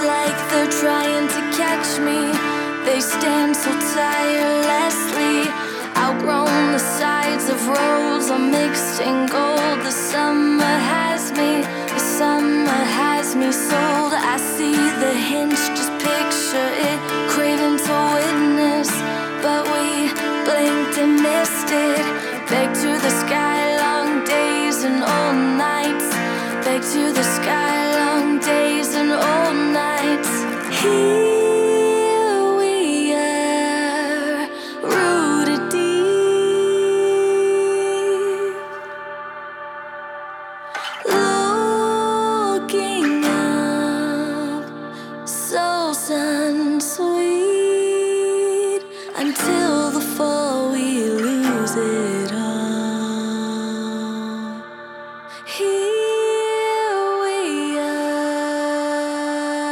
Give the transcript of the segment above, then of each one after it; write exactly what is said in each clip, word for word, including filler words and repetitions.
like they're trying to catch me. They stand so tirelessly. Outgrown the sides of roads are mixed in gold. The summer has me, the summer has me sold. I see the hinge, just picture it, craving to witness, but we blinked and missed it. Beg to the sky, long days and all nights. Beg to the sky, long days and all nights. Here we are, rooted deep, looking up, so sun sweet, until the fall we lose it all. Here we are.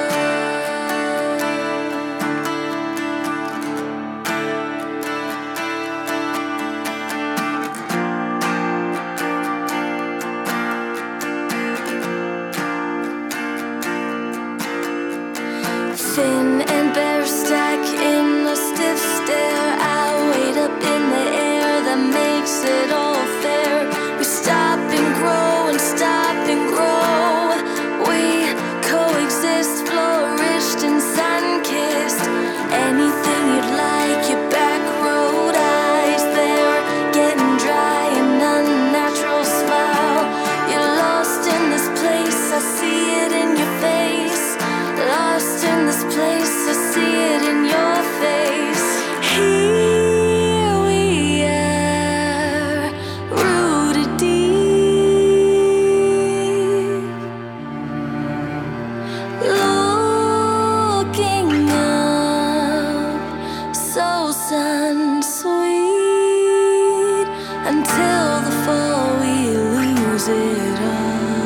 Thin and bare stack in a stiff stare. I wait up in the air that makes it all fair. We stop and grow and stop and grow. We coexist, flourished and sun-kissed. Anything you'd like, your back road eyes there, getting dry, an unnatural smile. You're lost in this place, I see it in your face. Lost in this place, I see it in your face. Here we are, rooted deep, looking up, so sun sweet, until the fall we lose it all. Here we are, rooted deep, looking up, so sun sweet, until the fall we lose it all. Here we are, rooted deep, looking up, so sun sweet, until the fall we lose it all. Here we are, rooted deep, looking up, so sun sweet, until the fall we lose it all.